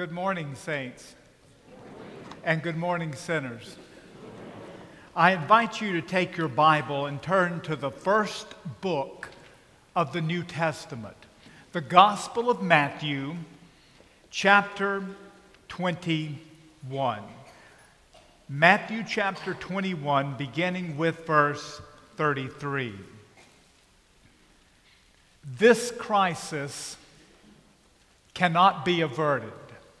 Good morning, saints, and good morning, sinners. I invite you to take your Bible and turn to the first book of the New Testament, the Gospel of Matthew, chapter 21. Matthew chapter 21, beginning with verse 33. This crisis cannot be averted.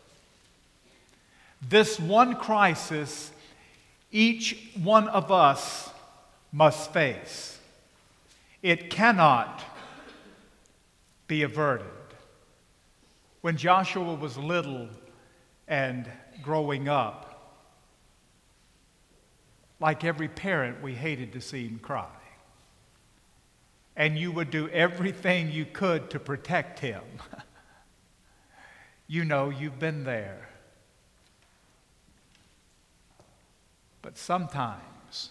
This one crisis each one of us must face. It cannot be averted. When Joshua was little and growing up, like every parent, we hated to see him cry. And you would do everything you could to protect him. You know, you've been there. But sometimes,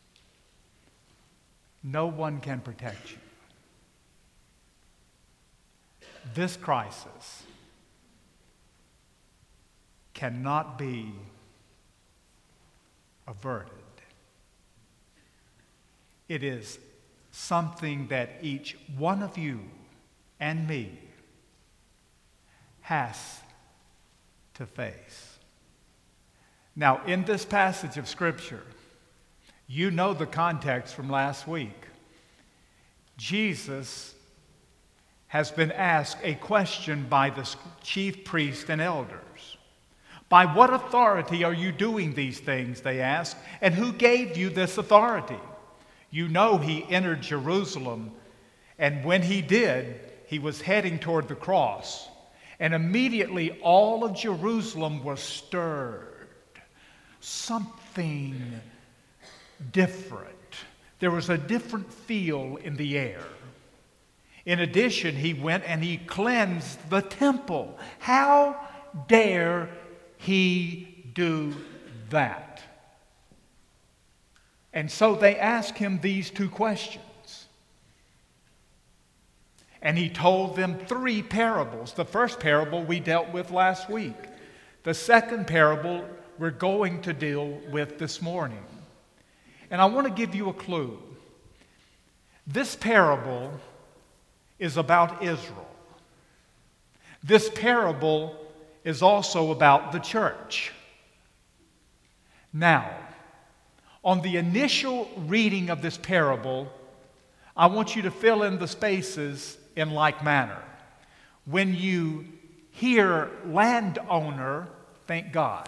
no one can protect you. This crisis cannot be averted. It is something that each one of you and me has to face. Now, in this passage of Scripture, you know the context from last week. Jesus has been asked a question by the chief priests and elders. By what authority are you doing these things, they asked, and who gave you this authority? You know he entered Jerusalem, and when he did, he was heading toward the cross. And immediately all of Jerusalem was stirred. Something different. There was a different feel in the air. In addition, he went and he cleansed the temple. How dare he do that? And so they asked him these two questions. And he told them three parables. The first parable we dealt with last week. The second parable we're going to deal with this morning. And I want to give you a clue. This parable is about Israel. This parable is also about the church. Now, on the initial reading of this parable, I want you to fill in the spaces in like manner. When you hear landowner, thank God.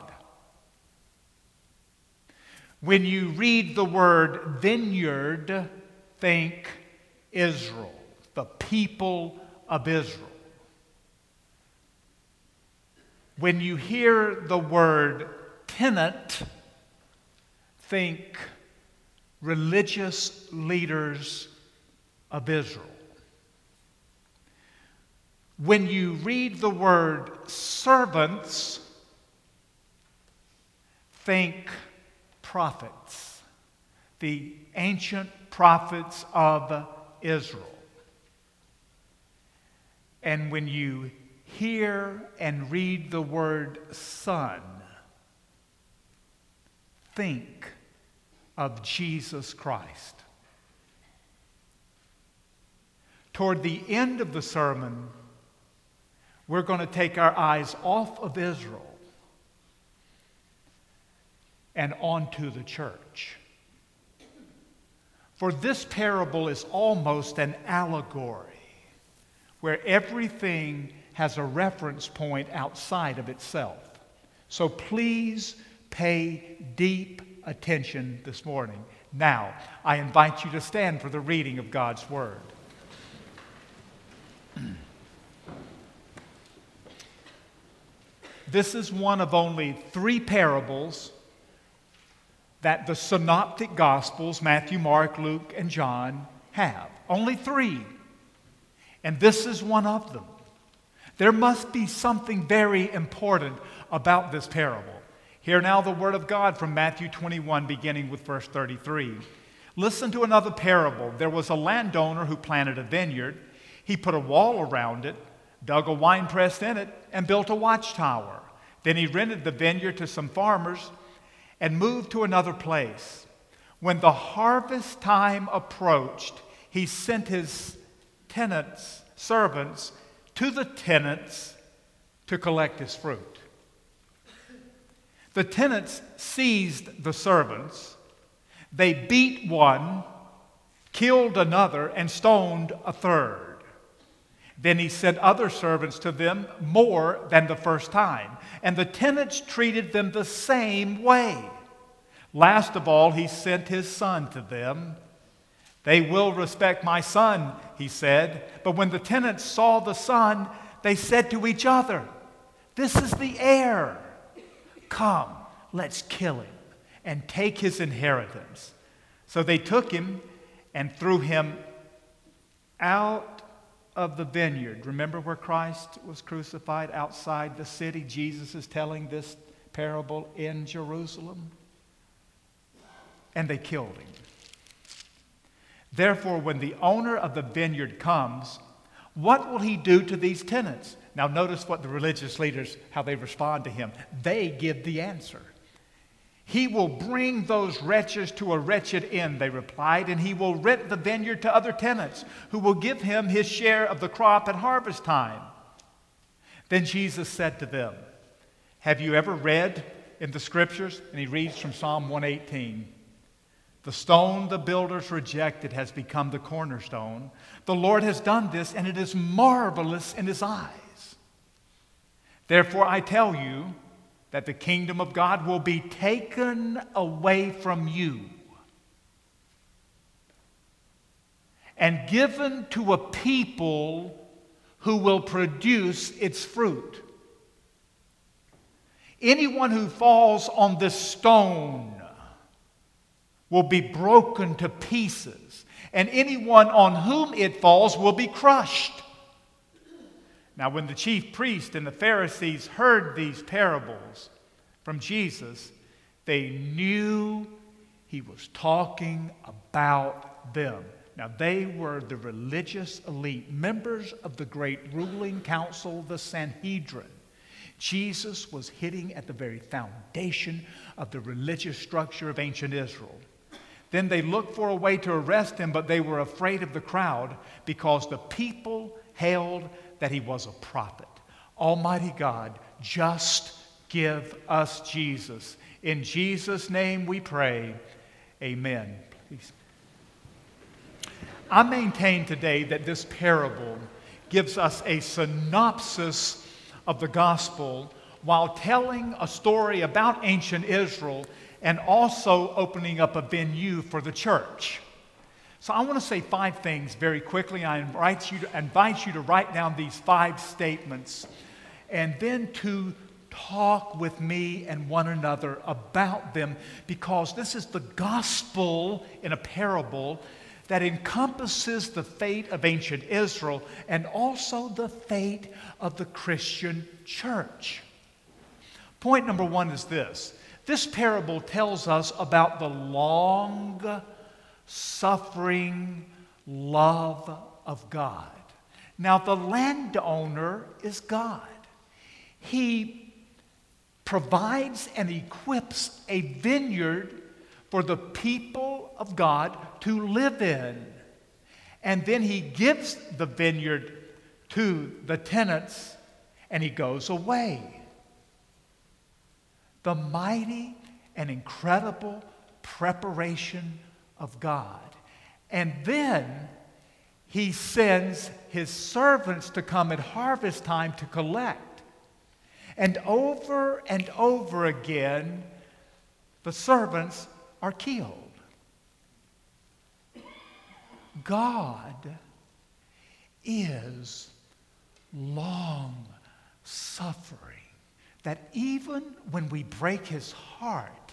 When you read the word vineyard, think Israel, the people of Israel. When you hear the word tenant, think religious leaders of Israel. When you read the word servants, think prophets, the ancient prophets of Israel. And when you hear and read the word son, think of Jesus Christ. Toward the end of the sermon, we're going to take our eyes off of Israel and onto the church. For this parable is almost an allegory where everything has a reference point outside of itself. So please pay deep attention this morning. Now, I invite you to stand for the reading of God's Word. This is one of only three parables that the synoptic Gospels, Matthew, Mark, Luke, and John, have. Only three. And this is one of them. There must be something very important about this parable. Hear now the word of God from Matthew 21, beginning with verse 33. Listen to another parable. There was a landowner who planted a vineyard. He put a wall around it, dug a winepress in it, and built a watchtower. Then he rented the vineyard to some farmers and moved to another place. When the harvest time approached, he sent his servants to the tenants to collect his fruit. The tenants seized the servants. They beat one, killed another, and stoned a third. Then he sent other servants to them more than the first time, and the tenants treated them the same way. Last of all, he sent his son to them. They will respect my son, he said. But when the tenants saw the son, they said to each other, "This is the heir. Come, let's kill him and take his inheritance." So they took him and threw him out of the vineyard. Remember where Christ was crucified outside the city? Jesus is telling this parable in Jerusalem. And they killed him. Therefore, when the owner of the vineyard comes, what will he do to these tenants? Now notice what the religious leaders, how they respond to him. They give the answer. "He will bring those wretches to a wretched end," they replied, "and he will rent the vineyard to other tenants who will give him his share of the crop at harvest time." Then Jesus said to them, "Have you ever read in the scriptures?" And he reads from Psalm 118. "The stone the builders rejected has become the cornerstone. The Lord has done this, and it is marvelous in his eyes. Therefore I tell you that the kingdom of God will be taken away from you and given to a people who will produce its fruit. Anyone who falls on this stone will be broken to pieces, and anyone on whom it falls will be crushed." Now, when the chief priests and the Pharisees heard these parables from Jesus, they knew he was talking about them. Now, they were the religious elite, members of the great ruling council, the Sanhedrin. Jesus was hitting at the very foundation of the religious structure of ancient Israel. Then they looked for a way to arrest him, but they were afraid of the crowd because the people held that he was a prophet. Almighty God, just give us Jesus. In Jesus' name we pray. Amen. Please. I maintain today that this parable gives us a synopsis of the gospel while telling a story about ancient Israel and also opening up a venue for the church. So I want to say 5 things very quickly. I invite you to write down these 5 statements and then to talk with me and one another about them, because this is the gospel in a parable that encompasses the fate of ancient Israel and also the fate of the Christian church. Point number 1 is this. This parable tells us about the long-suffering love of God. Now, the landowner is God. He provides and equips a vineyard for the people of God to live in. And then he gives the vineyard to the tenants and he goes away. The mighty and incredible preparation of God. And then he sends his servants to come at harvest time to collect. And over again, the servants are killed. God is long-suffering. That even when we break his heart,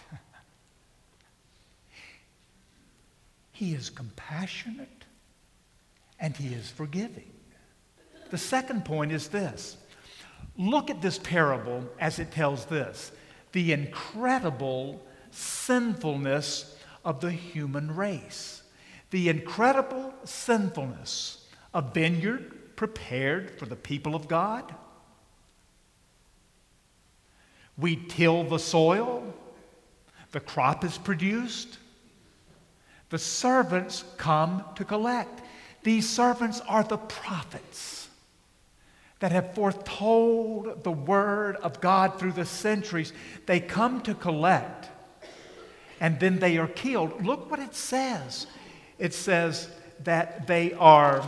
he is compassionate and he is forgiving. The second point is this. Look at this parable as it tells this: the incredible sinfulness of the human race. The incredible sinfulness. A vineyard prepared for the people of God, We till the soil. The crop is produced. The servants come to collect. These servants are the prophets that have foretold the word of God through the centuries. They come to collect, and then they are killed. Look what it says. It says that they are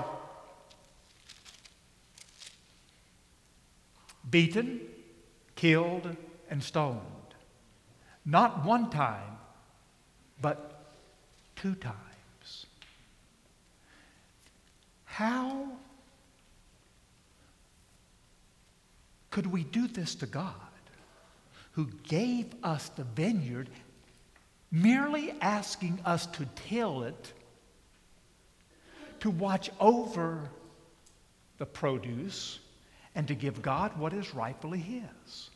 beaten, killed, and stoned. Not one time, but 2 times. How could we do this to God, who gave us the vineyard, merely asking us to till it, to watch over the produce, and to give God what is rightfully His?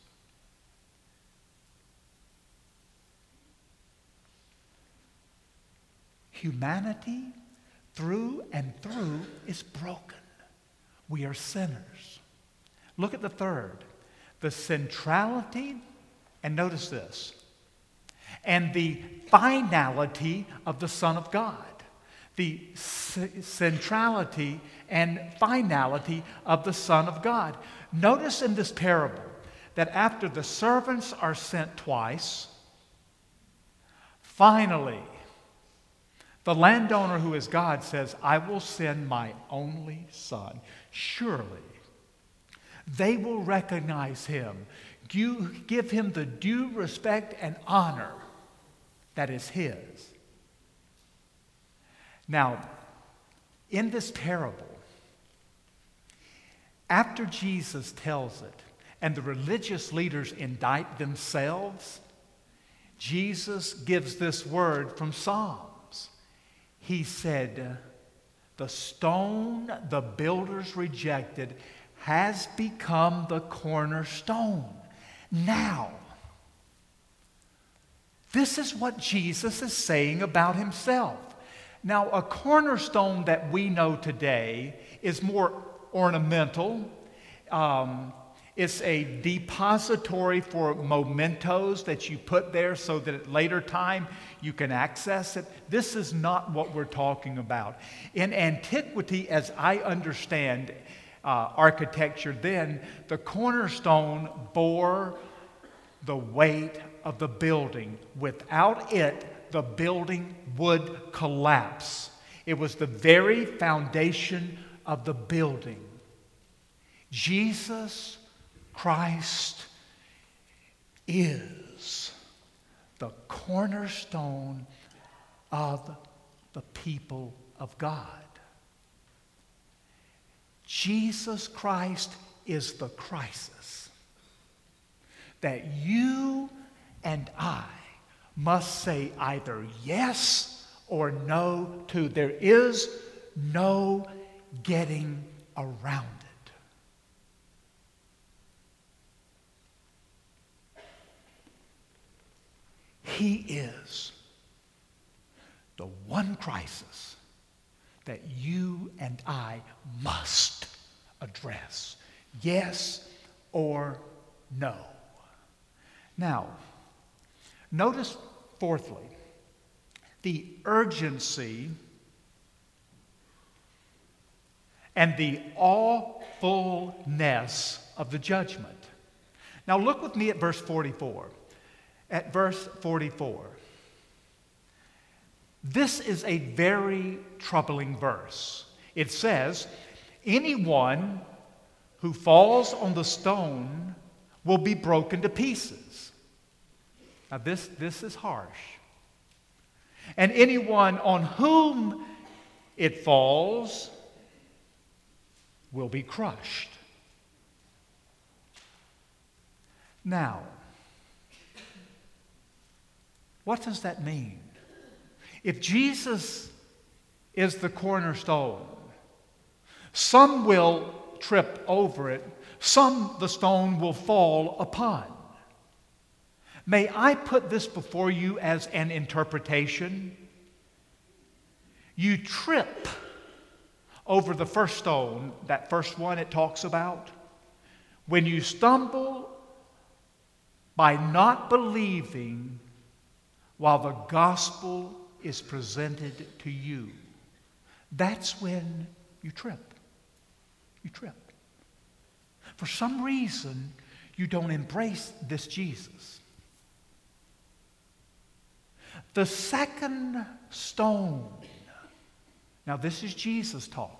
Humanity, through and through, is broken. We are sinners. Look at the third. The centrality, and notice this, and the finality of the Son of God. The centrality and finality of the Son of God. Notice in this parable that after the servants are sent twice, finally, the landowner who is God says, I will send my only son. Surely, they will recognize him, give him the due respect and honor that is his. Now, in this parable, after Jesus tells it, and the religious leaders indict themselves, Jesus gives this word from Psalms. He said, the stone the builders rejected has become the cornerstone. Now, this is what Jesus is saying about himself. Now, a cornerstone that we know today is more ornamental. It's a depository for mementos that you put there so that at later time you can access it. This is not what we're talking about. In antiquity, as I understand architecture then, the cornerstone bore the weight of the building. Without it, the building would collapse. It was the very foundation of the building. Jesus Christ is the cornerstone of the people of God. Jesus Christ is the crisis that you and I must say either yes or no to. There is no getting around it. He is the one crisis that you and I must address. Yes or no. Now, notice fourthly, the urgency and the awfulness of the judgment. Now look with me at verse 44. At verse 44. This is a very troubling verse. It says, anyone who falls on the stone will be broken to pieces. Now this is harsh. And anyone on whom it falls will be crushed. Now, what does that mean? If Jesus is the cornerstone, some will trip over it, some the stone will fall upon. May I put this before you as an interpretation? You trip over the first stone, that first one it talks about. When you stumble by not believing while the gospel is presented to you. That's when you trip. You trip. For some reason, you don't embrace this Jesus. The second stone, now this is Jesus talking,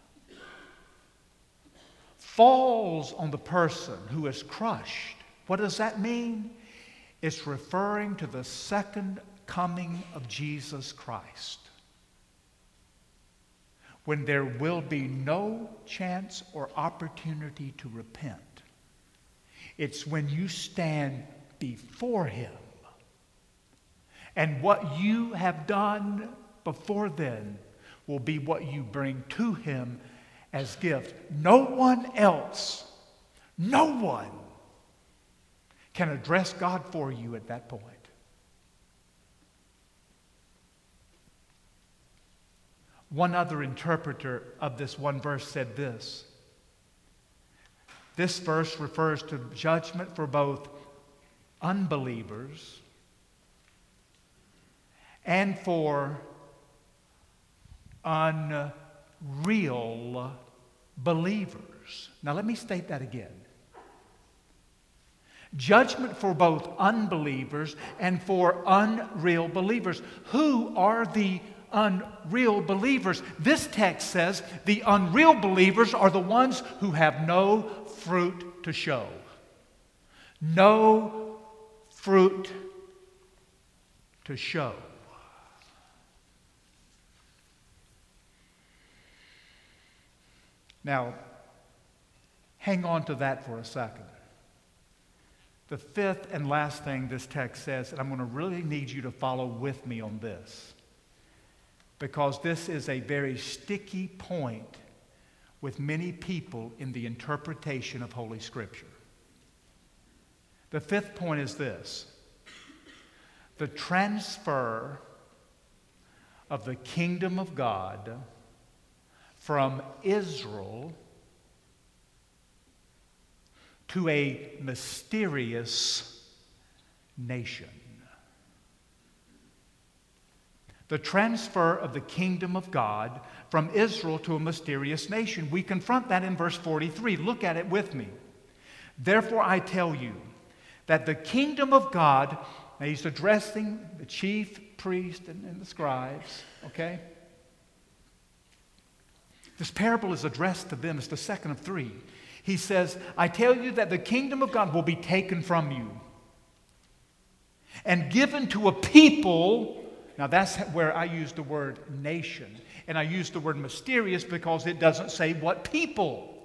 falls on the person who is crushed. What does that mean? It's referring to the second coming of Jesus Christ, when there will be no chance or opportunity to repent. It's when you stand before Him. And what you have done before then will be what you bring to Him as gift. No one else, no one can address God for you at that point. One other interpreter of this one verse said this. This verse refers to judgment for both unbelievers and for unreal believers. Now let me state that again. Judgment for both unbelievers and for unreal believers. Who are the unreal believers? This text says the unreal believers are the ones who have no fruit to show. No fruit to show. Now, hang on to that for a second. The fifth and last thing this text says, and I'm going to really need you to follow with me on this, because this is a very sticky point with many people in the interpretation of Holy Scripture. The fifth point is this: the transfer of the kingdom of God from Israel to a mysterious nation. The transfer of the kingdom of God from Israel to a mysterious nation. We confront that in verse 43. Look at it with me. Therefore I tell you that the kingdom of God, now he's addressing the chief priest and the scribes, okay? This parable is addressed to them. It's the second of three. He says, I tell you that the kingdom of God will be taken from you and given to a people. Now that's where I use the word nation. And I use the word mysterious because it doesn't say what people.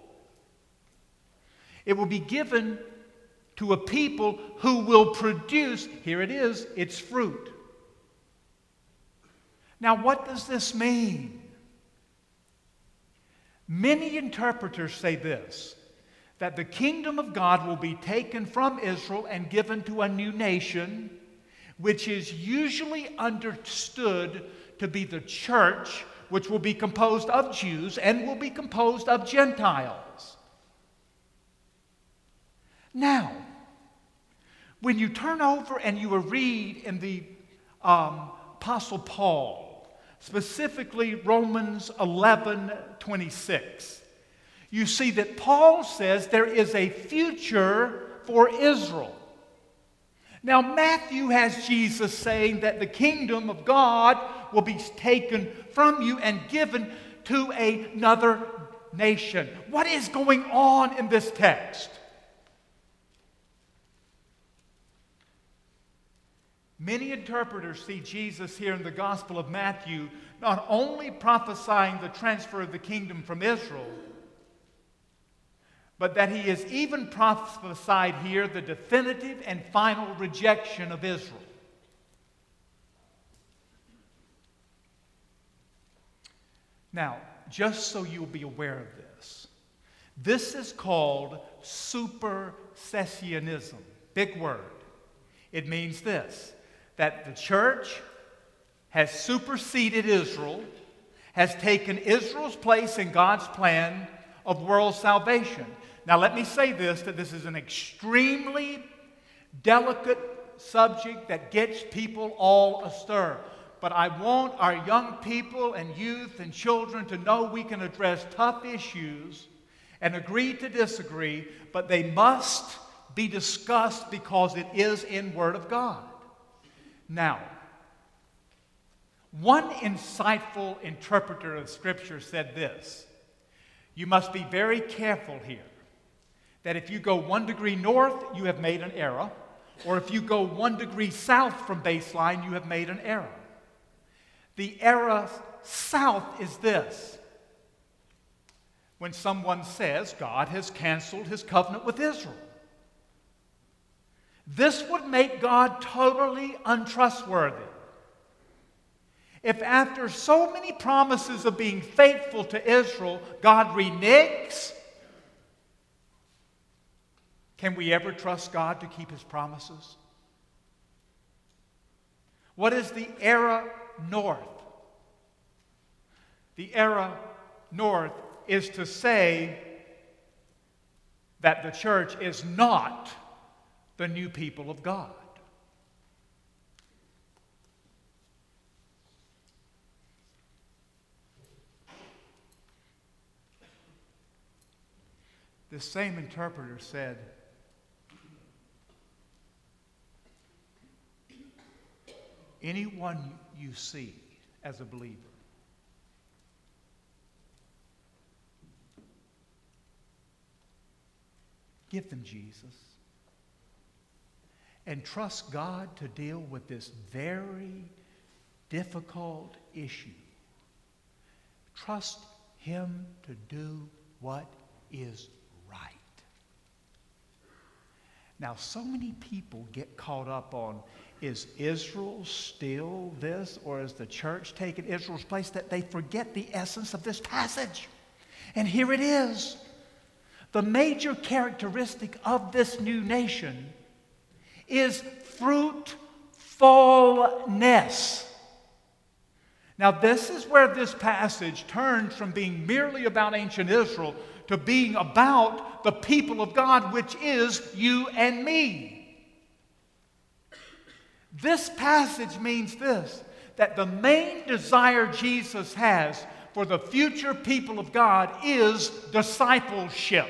It will be given to a people who will produce, here it is, its fruit. Now what does this mean? Many interpreters say this, that the kingdom of God will be taken from Israel and given to a new nation, which is usually understood to be the church, which will be composed of Jews and will be composed of Gentiles. Now, when you turn over and you read in the Apostle Paul, specifically Romans 11:26, you see that Paul says there is a future for Israel. Now, Matthew has Jesus saying that the kingdom of God will be taken from you and given to another nation. What is going on in this text? Many interpreters see Jesus here in the Gospel of Matthew not only prophesying the transfer of the kingdom from Israel, but that he is even prophesied here the definitive and final rejection of Israel. Now, just so you'll be aware of this is called supersessionism. Big word. It means this, that the church has superseded Israel, has taken Israel's place in God's plan of world salvation. Now let me say this, that this is an extremely delicate subject that gets people all astir. But I want our young people and youth and children to know we can address tough issues and agree to disagree, but they must be discussed because it is in Word of God. Now, one insightful interpreter of Scripture said this: you must be very careful here, that if you go 1 degree north, you have made an error, or if you go 1 degree south from baseline, you have made an error. The error south is this: when someone says God has canceled his covenant with Israel. This would make God totally untrustworthy. If after so many promises of being faithful to Israel, God reneges, can we ever trust God to keep His promises? What is the error north? The error north is to say that the church is not the new people of God. This same interpreter said, anyone you see as a believer, give them Jesus and trust God to deal with this very difficult issue. Trust Him to do what is right. Now, so many people get caught up on, is Israel still this, or is the church taking Israel's place, that they forget the essence of this passage. And here it is. The major characteristic of this new nation is fruitfulness. Now, this is where this passage turns from being merely about ancient Israel to being about the people of God, which is you and me. This passage means this, that the main desire Jesus has for the future people of God is discipleship.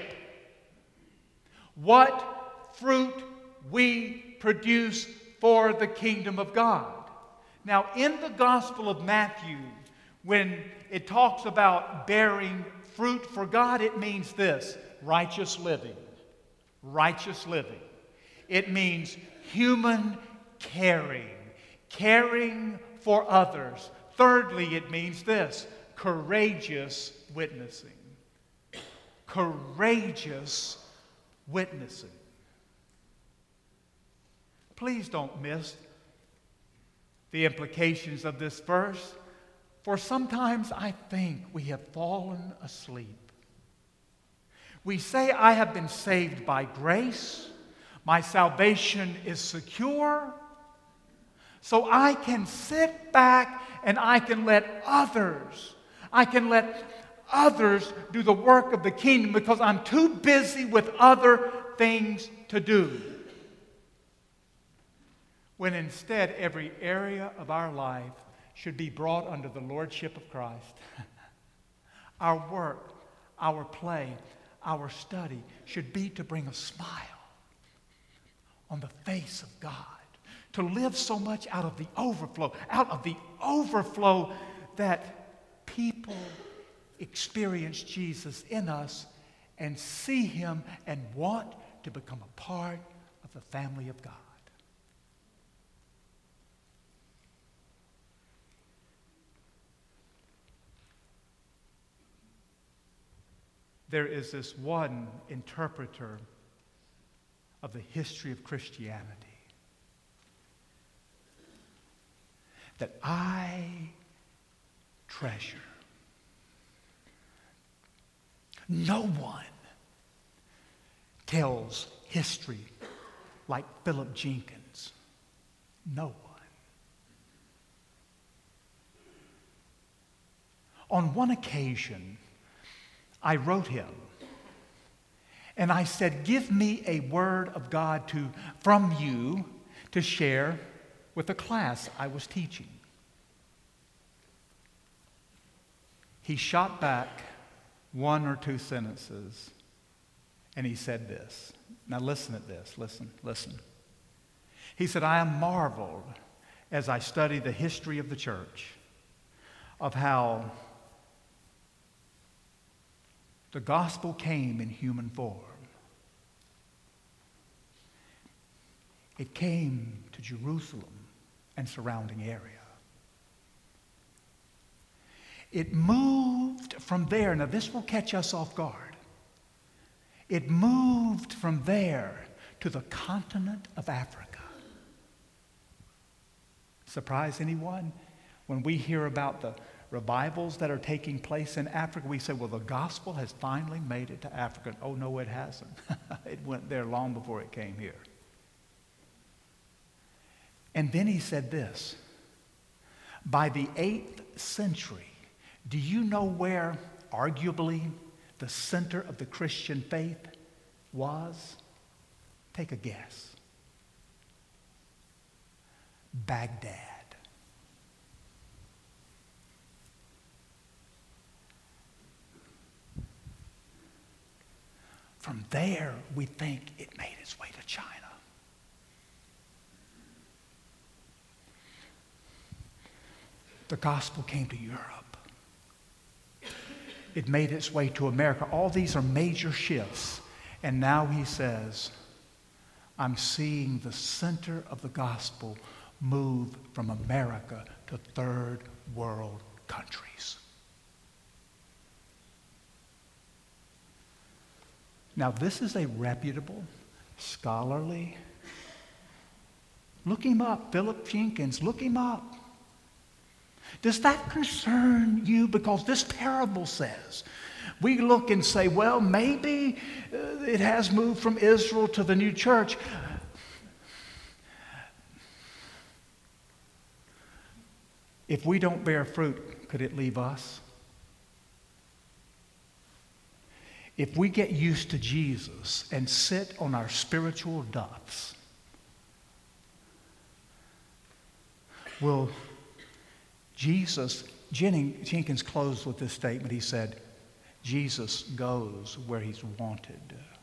What fruit we produce for the kingdom of God. Now, in the Gospel of Matthew, when it talks about bearing fruit for God, it means this: righteous living. Righteous living. It means human caring. Caring for others. Thirdly, it means this: courageous witnessing. Courageous witnessing. Please don't miss the implications of this verse, for sometimes I think we have fallen asleep. We say, I have been saved by grace. My salvation is secure. So I can sit back and I can let others do the work of the kingdom because I'm too busy with other things to do. When instead every area of our life should be brought under the lordship of Christ. Our work, our play, our study should be to bring a smile on the face of God. To live so much out of the overflow that people experience Jesus in us and see Him and want to become a part of the family of God. There is this one interpreter of the history of Christianity that I treasure. No one tells history like Philip Jenkins. No one. On one occasion, I wrote him And I said, give me a word of God from you to share with the class I was teaching. He shot back one or two sentences, and he said this. Now listen at this. Listen. He said, I am marveled as I study the history of the church of how the gospel came in human form. It came to Jerusalem and surrounding area. It moved from there. Now this will catch us off guard. It moved from there to the continent of Africa. Surprise anyone? When we hear about the revivals that are taking place in Africa, we say, well, the gospel has finally made it to Africa. Oh, no, it hasn't. It went there long before it came here. And then he said this, by the 8th century, do you know where, arguably, the center of the Christian faith was? Take a guess. Baghdad. From there, we think it made its way to China. The gospel came to Europe. It made its way to America. All these are major shifts. And now he says, I'm seeing the center of the gospel move from America to third world countries. Now, this is a reputable, scholarly. Look him up, Philip Jenkins. Look him up. Does that concern you? Because this parable says, we look and say, well, maybe it has moved from Israel to the new church. If we don't bear fruit, could it leave us? If we get used to Jesus and sit on our spiritual duffs, will Jenkins closed with this statement. He said, Jesus goes where he's wanted.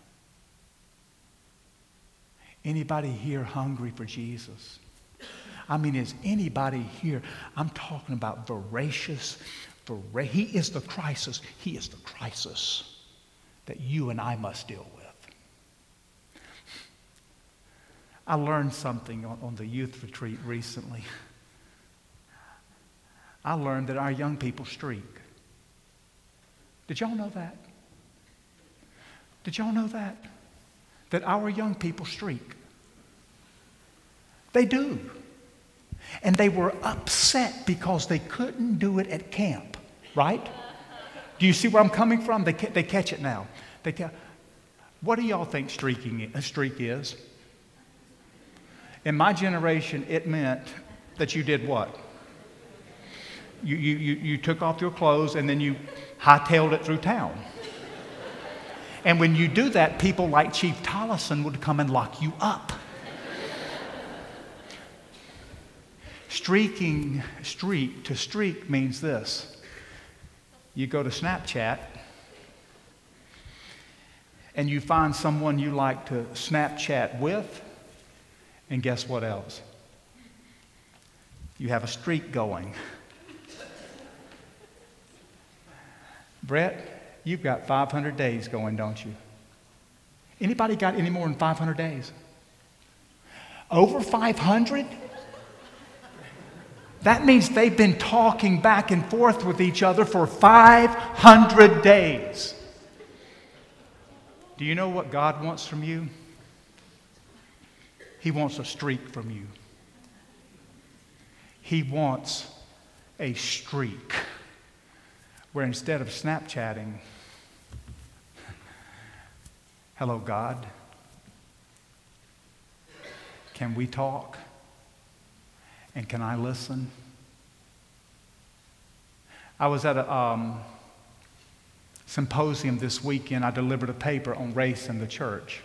Anybody here hungry for Jesus? I mean, is anybody here? I'm talking about voracious. He is the crisis. He is the crisis that you and I must deal with. I learned something on the youth retreat recently. I learned that our young people streak. Did y'all know that? Did y'all know that? That our young people streak. They do. And they were upset because they couldn't do it at camp, right? Do you see where I'm coming from? They catch it now. What do y'all think a streak is? In my generation, it meant that you did what? You took off your clothes and then you hightailed it through town. And when you do that, people like Chief Tollison would come and lock you up. Streak means this. You go to Snapchat and you find someone you like to Snapchat with, and guess what else? You have a streak going. Brett, you've got 500 days going, don't you? Anybody got any more than 500 days? Over 500? That means they've been talking back and forth with each other for 500 days. Do you know what God wants from you? He wants a streak from you. He wants a streak where instead of Snapchatting, hello, God, can we talk? And can I listen? I was at symposium this weekend. I delivered a paper on race in the church.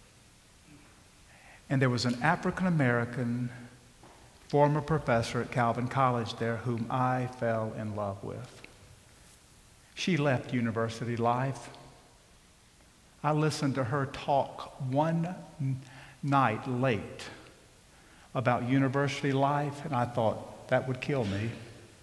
And there was an African-American former professor at Calvin College there whom I fell in love with. She left university life. I listened to her talk one night late about university life, and I thought, that would kill me.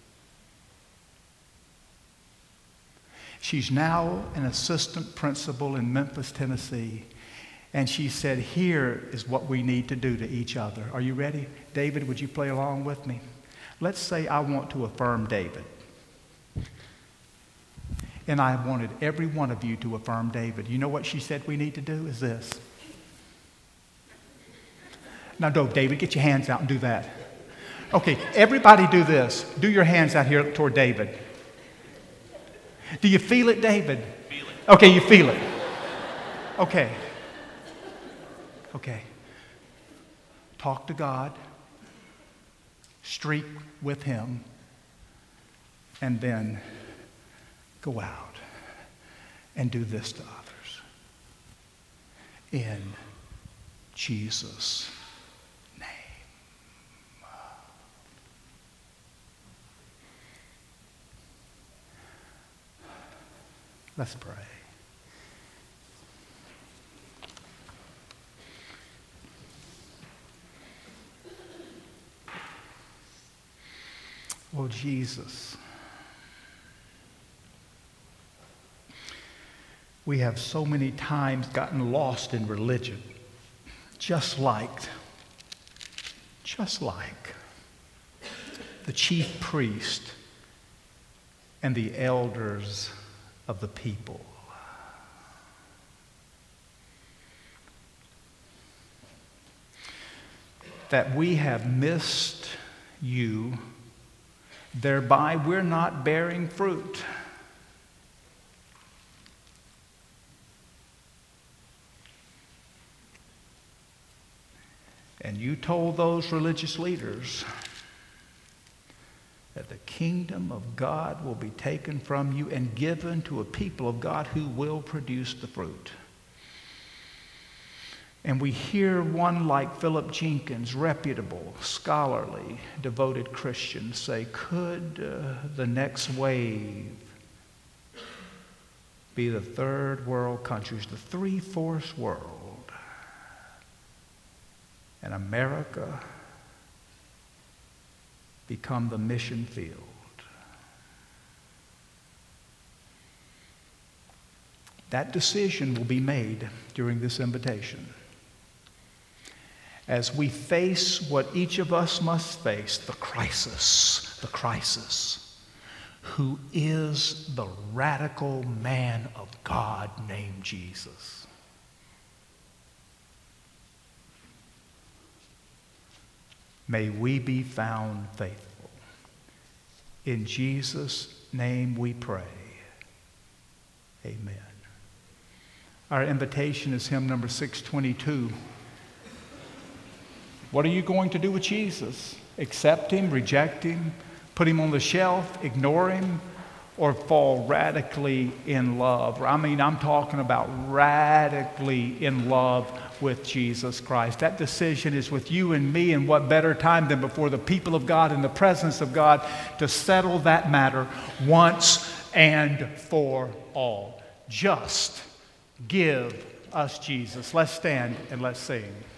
She's now an assistant principal in Memphis, Tennessee. And she said, here is what we need to do to each other. Are you ready? David, would you play along with me? Let's say I want to affirm David. And I wanted every one of you to affirm David. You know what she said we need to do is this. Now, David, get your hands out and do that. Okay, everybody do this. Do your hands out here toward David. Do you feel it, David? Feel it. Okay, you feel it. Okay. Okay. Talk to God. Streak with Him. And then go out and do this to others. In Jesus' name. Let's pray. Oh, Jesus. We have so many times gotten lost in religion, just like the chief priest and the elders of the people. That we have missed you, thereby we're not bearing fruit. And you told those religious leaders that the kingdom of God will be taken from you and given to a people of God who will produce the fruit. And we hear one like Philip Jenkins, reputable, scholarly, devoted Christian, say, could the next wave be the third world countries, the three-fourths world, and America become the mission field? That decision will be made during this invitation. As we face what each of us must face, the crisis, who is the radical man of God named Jesus. May we be found faithful. In Jesus' name we pray. Amen. Our invitation is hymn number 622. What are you going to do with Jesus? Accept him, reject him, put him on the shelf, ignore him, or fall radically in love? I mean, I'm talking about radically in love with Jesus Christ. That decision is with you and me, and what better time than before the people of God in the presence of God to settle that matter once and for all. Just give us Jesus. Let's stand and let's sing.